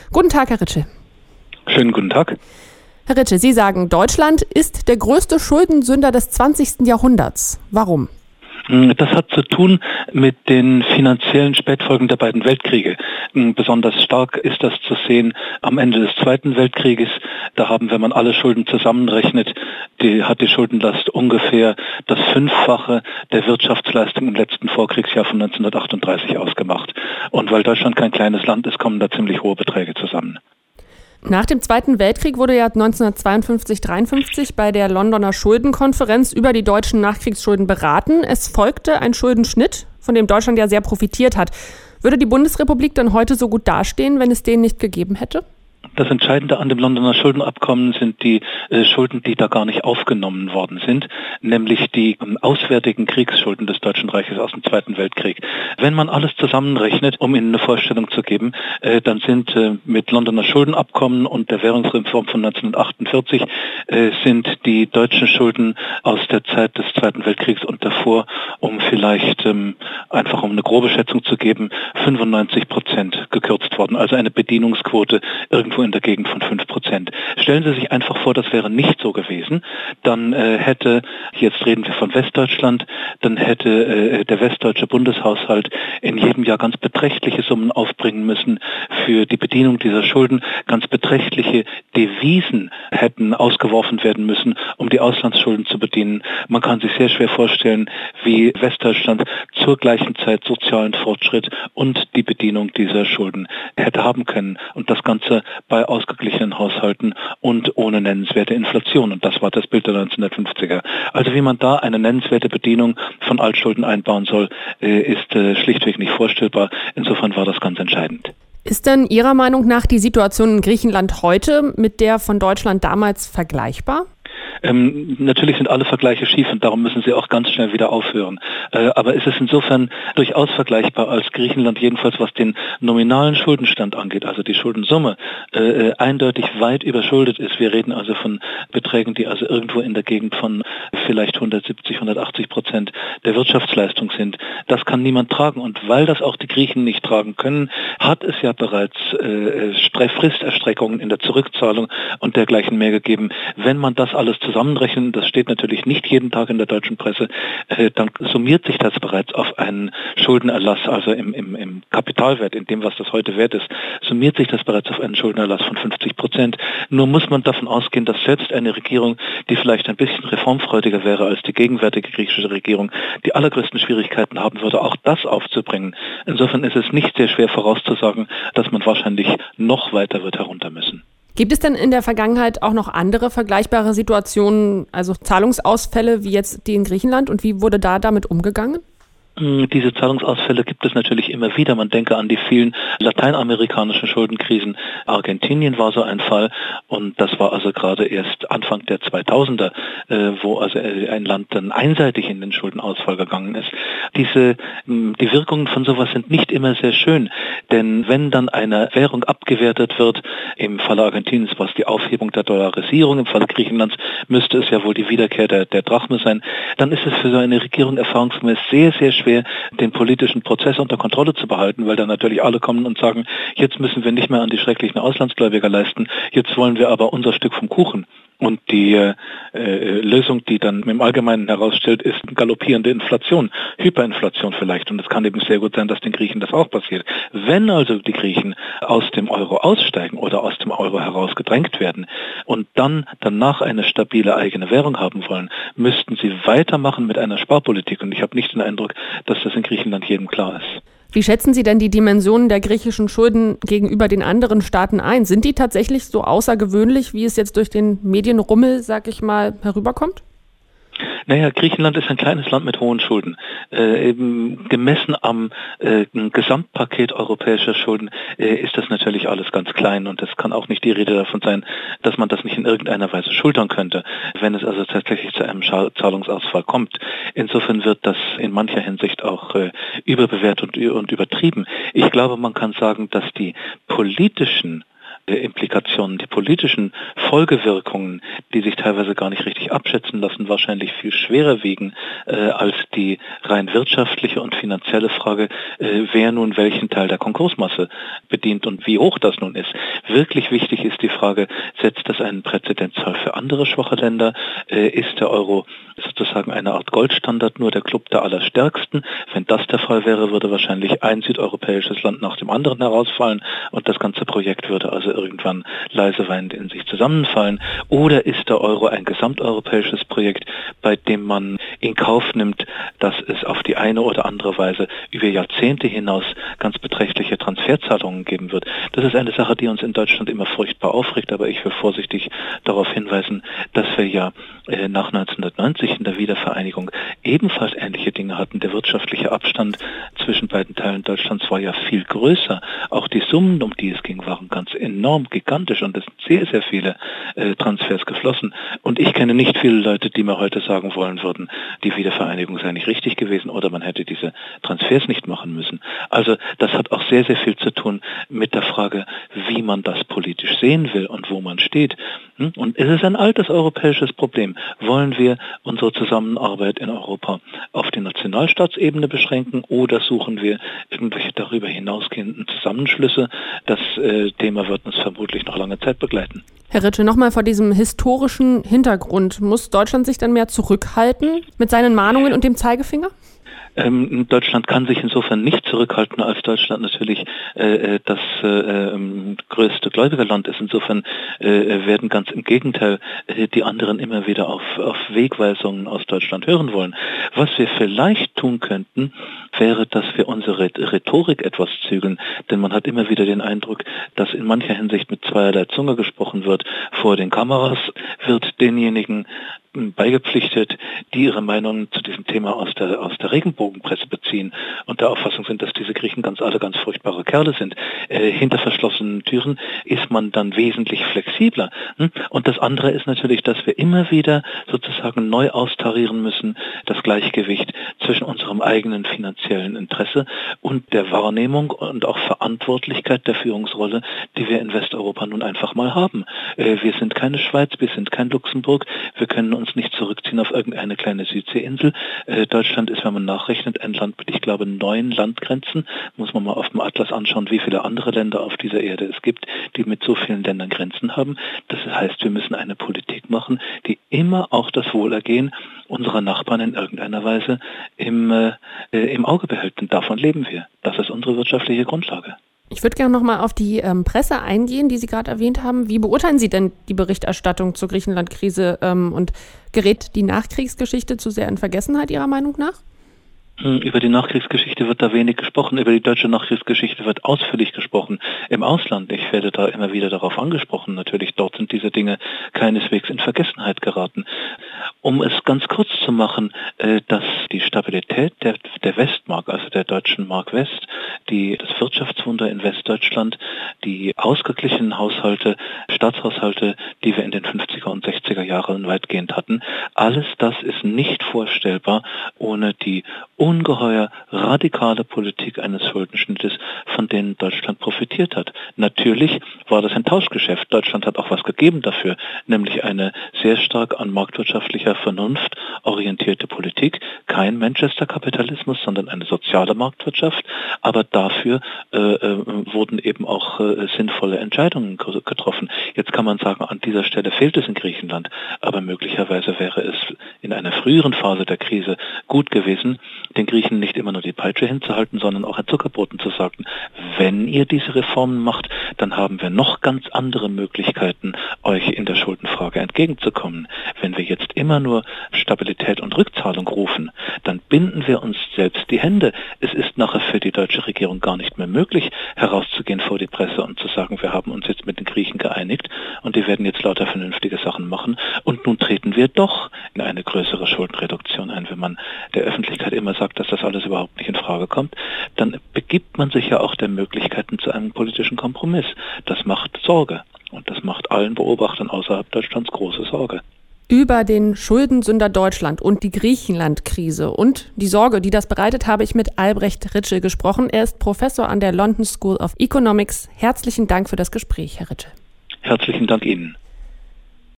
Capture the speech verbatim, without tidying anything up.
Guten Tag, Herr Ritsche. Schönen guten Tag. Herr Ritsche, Sie sagen, Deutschland ist der größte Schuldensünder des zwanzigsten Jahrhunderts. Warum? Das hat zu tun mit den finanziellen Spätfolgen der beiden Weltkriege. Besonders stark ist das zu sehen am Ende des Zweiten Weltkrieges. Da haben, wenn man alle Schulden zusammenrechnet, die, hat die Schuldenlast ungefähr das Fünffache der Wirtschaftsleistung im letzten Vorkriegsjahr von neunzehnhundertachtunddreißig ausgemacht. Und weil Deutschland kein kleines Land ist, kommen da ziemlich hohe Beträge zusammen. Nach dem Zweiten Weltkrieg wurde ja neunzehnhundertzweiundfünfzig dreiundfünfzig bei der Londoner Schuldenkonferenz über die deutschen Nachkriegsschulden beraten. Es folgte ein Schuldenschnitt, von dem Deutschland ja sehr profitiert hat. Würde die Bundesrepublik dann heute so gut dastehen, wenn es den nicht gegeben hätte? Das Entscheidende an dem Londoner Schuldenabkommen sind die äh, Schulden, die da gar nicht aufgenommen worden sind, nämlich die ähm, auswärtigen Kriegsschulden des Deutschen Reiches aus dem Zweiten Weltkrieg. Wenn man alles zusammenrechnet, um Ihnen eine Vorstellung zu geben, äh, dann sind äh, mit Londoner Schuldenabkommen und der Währungsreform von neunzehnhundertachtundvierzig äh, sind die deutschen Schulden aus der Zeit des Zweiten Weltkriegs und davor, um vielleicht ähm, einfach um eine grobe Schätzung zu geben, fünfundneunzig Prozent gekürzt worden. Also eine Bedienungsquote irgendwo in der Gegend von fünf Prozent. Stellen Sie sich einfach vor, das wäre nicht so gewesen. Dann äh, hätte, jetzt reden wir von Westdeutschland, dann hätte äh, der westdeutsche Bundeshaushalt in jedem Jahr ganz beträchtliche Summen aufbringen müssen für die Bedienung dieser Schulden. Ganz beträchtliche Devisen hätten ausgeworfen werden müssen, um die Auslandsschulden zu bedienen. Man kann sich sehr schwer vorstellen, wie Westdeutschland zur gleichen Zeit sozialen Fortschritt und die Bedienung dieser Schulden hätte haben können. Und das Ganze bei ausgeglichenen Haushalten und ohne nennenswerte Inflation. Und das war das Bild der neunzehnhundertfünfziger. Also wie man da eine nennenswerte Bedienung von Altschulden einbauen soll, ist schlichtweg nicht vorstellbar. Insofern war das ganz entscheidend. Ist denn Ihrer Meinung nach die Situation in Griechenland heute mit der von Deutschland damals vergleichbar? Ähm, natürlich sind alle Vergleiche schief und darum müssen sie auch ganz schnell wieder aufhören. Äh, aber es ist insofern durchaus vergleichbar, als Griechenland jedenfalls was den nominalen Schuldenstand angeht, also die Schuldensumme, äh, eindeutig weit überschuldet ist. Wir reden also von Beträgen, die also irgendwo in der Gegend von vielleicht hundertsiebzig, hundertachtzig Prozent der Wirtschaftsleistung sind. Das kann niemand tragen und weil das auch die Griechen nicht tragen können, hat es ja bereits äh, Fristerstreckungen in der Zurückzahlung und dergleichen mehr gegeben. Wenn man das alles zusammenrechnen, das steht natürlich nicht jeden Tag in der deutschen Presse, äh, dann summiert sich das bereits auf einen Schuldenerlass, also im, im, im Kapitalwert, in dem, was das heute wert ist, summiert sich das bereits auf einen Schuldenerlass von fünfzig Prozent. Nur muss man davon ausgehen, dass selbst eine Regierung, die vielleicht ein bisschen reformfreudiger wäre als die gegenwärtige griechische Regierung, die allergrößten Schwierigkeiten haben würde, auch das aufzubringen. Insofern ist es nicht sehr schwer vorauszusagen, dass man wahrscheinlich noch weiter wird herunter müssen. Gibt es denn in der Vergangenheit auch noch andere vergleichbare Situationen, also Zahlungsausfälle wie jetzt die in Griechenland und wie wurde da damit umgegangen? Diese Zahlungsausfälle gibt es natürlich immer wieder. Man denke an die vielen lateinamerikanischen Schuldenkrisen. Argentinien war so ein Fall und das war also gerade erst Anfang der zweitausender, wo also ein Land dann einseitig in den Schuldenausfall gegangen ist. Diese, die Wirkungen von sowas sind nicht immer sehr schön, denn wenn dann eine Währung abgewertet wird, im Falle Argentiniens war es die Aufhebung der Dollarisierung, im Falle Griechenlands müsste es ja wohl die Wiederkehr der, der Drachme sein, dann ist es für so eine Regierung erfahrungsgemäß sehr, sehr schwer, den politischen Prozess unter Kontrolle zu behalten, weil dann natürlich alle kommen und sagen, jetzt müssen wir nicht mehr an die schrecklichen Auslandsgläubiger leisten, jetzt wollen wir aber unser Stück vom Kuchen. Und die äh, Lösung, die dann im Allgemeinen herausstellt, ist galoppierende Inflation, Hyperinflation vielleicht. Und es kann eben sehr gut sein, dass den Griechen das auch passiert. Wenn also die Griechen aus dem Euro aussteigen oder aus dem Euro herausgedrängt werden und dann danach eine stabile eigene Währung haben wollen, müssten sie weitermachen mit einer Sparpolitik. Und ich habe nicht den Eindruck, dass das in Griechenland jedem klar ist. Wie schätzen Sie denn die Dimensionen der griechischen Schulden gegenüber den anderen Staaten ein? Sind die tatsächlich so außergewöhnlich, wie es jetzt durch den Medienrummel, sag ich mal, herüberkommt? Naja, Griechenland ist ein kleines Land mit hohen Schulden. Äh, eben gemessen am äh, Gesamtpaket europäischer Schulden äh, ist das natürlich alles ganz klein und es kann auch nicht die Rede davon sein, dass man das nicht in irgendeiner Weise schultern könnte, wenn es also tatsächlich zu einem Zahlungsausfall kommt. Insofern wird das in mancher Hinsicht auch äh, überbewertet und, und übertrieben. Ich glaube, man kann sagen, dass die politischen Implikationen, die politischen Folgewirkungen, die sich teilweise gar nicht richtig abschätzen lassen, wahrscheinlich viel schwerer wiegen äh, als die rein wirtschaftliche und finanzielle Frage, äh, wer nun welchen Teil der Konkursmasse bedient und wie hoch das nun ist. Wirklich wichtig ist die Frage, setzt das einen Präzedenzfall für andere schwache Länder? Äh, ist der Euro sozusagen eine Art Goldstandard, nur der Club der Allerstärksten? Wenn das der Fall wäre, würde wahrscheinlich ein südeuropäisches Land nach dem anderen herausfallen und das ganze Projekt würde also irgendwann leise weinend in sich zusammenfallen. Oder ist der Euro ein gesamteuropäisches Projekt, bei dem man in Kauf nimmt, dass es auf die eine oder andere Weise über Jahrzehnte hinaus ganz beträchtliche Transferzahlungen geben wird? Das ist eine Sache, die uns in Deutschland immer furchtbar aufregt, aber ich will vorsichtig darauf hinweisen, dass wir ja äh, nach neunzehnhundertneunzig in der Wiedervereinigung ebenfalls ähnliche Dinge hatten. Der wirtschaftliche Abstand zwischen beiden Teilen Deutschlands war ja viel größer. Auch die Summen, um die es ging, waren ganz enorm gigantisch und es sind sehr, sehr viele äh, Transfers geflossen. Und ich kenne nicht viele Leute, die mir heute sagen wollen würden, die Wiedervereinigung sei nicht richtig gewesen oder man hätte diese Transfers nicht machen müssen. Also das hat auch sehr, sehr viel zu tun mit der Frage, wie man das politisch sehen will und wo man steht. Und es ist ein altes europäisches Problem. Wollen wir unsere Zusammenarbeit in Europa auf die Nationalstaatsebene beschränken oder suchen wir irgendwelche darüber hinausgehenden Zusammenschlüsse? Das äh, Thema wird uns vermutlich noch lange Zeit begleiten. Herr Ritsche, nochmal vor diesem historischen Hintergrund. Muss Deutschland sich dann mehr zurückhalten mit seinen Mahnungen und dem Zeigefinger? Ähm, Deutschland kann sich insofern nicht zurückhalten, als Deutschland natürlich äh, das äh, größte Gläubigerland ist. Insofern äh, werden ganz im Gegenteil äh, die anderen immer wieder auf, auf Wegweisungen aus Deutschland hören wollen. Was wir vielleicht tun könnten, wäre, dass wir unsere Rhetorik etwas zügeln. Denn man hat immer wieder den Eindruck, dass in mancher Hinsicht mit zweierlei Zunge gesprochen wird. Vor den Kameras wird denjenigen beigepflichtet, die ihre Meinungen zu diesem Thema aus der, aus der Regenbogenpresse beziehen und der Auffassung sind, dass diese Griechen ganz alle ganz furchtbare Kerle sind. Äh, hinter verschlossenen Türen ist man dann wesentlich flexibler. Hm? Und das andere ist natürlich, dass wir immer wieder sozusagen neu austarieren müssen, das Gleichgewicht zwischen unserem eigenen finanziellen Interesse und der Wahrnehmung und auch Verantwortlichkeit der Führungsrolle, die wir in Westeuropa nun einfach mal haben. Äh, wir sind keine Schweiz, wir sind kein Luxemburg, wir können uns nicht zurückziehen auf irgendeine kleine Südseeinsel. Äh, Deutschland ist, wenn man nachrechnet, ein Land mit, ich glaube, neun Landgrenzen. Muss man mal auf dem Atlas anschauen, wie viele andere Länder auf dieser Erde es gibt, die mit so vielen Ländern Grenzen haben. Das heißt, wir müssen eine Politik machen, die immer auch das Wohlergehen unserer Nachbarn in irgendeiner Weise im, äh, im Auge behält. Und davon leben wir. Das ist unsere wirtschaftliche Grundlage. Ich würde gerne noch mal auf die ähm, Presse eingehen, die Sie gerade erwähnt haben. Wie beurteilen Sie denn die Berichterstattung zur Griechenland-Krise ähm, und gerät die Nachkriegsgeschichte zu sehr in Vergessenheit Ihrer Meinung nach? Über die Nachkriegsgeschichte wird da wenig gesprochen, über die deutsche Nachkriegsgeschichte wird ausführlich gesprochen. Im Ausland, ich werde da immer wieder darauf angesprochen, natürlich, dort sind diese Dinge keineswegs in Vergessenheit geraten. Um es ganz kurz zu machen, dass die Stabilität der, der Westmark, also der deutschen Mark West, die, das Wirtschaftswunder in Westdeutschland, die ausgeglichenen Haushalte, Staatshaushalte, die wir in den fünfziger und sechziger Jahren weitgehend hatten, alles das ist nicht vorstellbar ohne die ungeheuer radikale Politik eines Schuldenschnittes, von denen Deutschland profitiert hat. Natürlich war das ein Tauschgeschäft. Deutschland hat auch was gegeben dafür, nämlich eine sehr stark an marktwirtschaftlicher Vernunft orientierte Politik. Kein Manchester-Kapitalismus, sondern eine soziale Marktwirtschaft. Aber dafür äh, äh, wurden eben auch äh, sinnvolle Entscheidungen getroffen. Jetzt kann man sagen, an dieser Stelle fehlt es in Griechenland. Aber möglicherweise wäre es in einer früheren Phase der Krise gut gewesen, den Griechen nicht immer nur die Peitsche hinzuhalten, sondern auch ein Zuckerbrot zu sagen, wenn ihr diese Reformen macht, dann haben wir noch ganz andere Möglichkeiten, euch in der Schuldenfrage entgegenzukommen. Wenn wir jetzt immer nur Stabilität und Rückzahlung rufen, dann binden wir uns selbst die Hände. Es ist nachher für die deutsche Regierung gar nicht mehr möglich, herauszugehen vor die Presse und zu sagen, wir haben uns jetzt mit den Griechen geeinigt und die werden jetzt lauter vernünftige Sachen machen und nun treten wir doch in eine größere Schuldenreduktion ein. Wenn man der Öffentlichkeit immer sagt, dass das alles überhaupt nicht in Frage kommt, dann begibt man sich ja auch der Möglichkeiten zu einem politischen Kompromiss. Das macht Sorge und das macht allen Beobachtern außerhalb Deutschlands große Sorge. Über den Schuldensünder Deutschland und die Griechenland-Krise und die Sorge, die das bereitet, habe ich mit Albrecht Ritschl gesprochen. Er ist Professor an der London School of Economics. Herzlichen Dank für das Gespräch, Herr Ritschl. Herzlichen Dank Ihnen.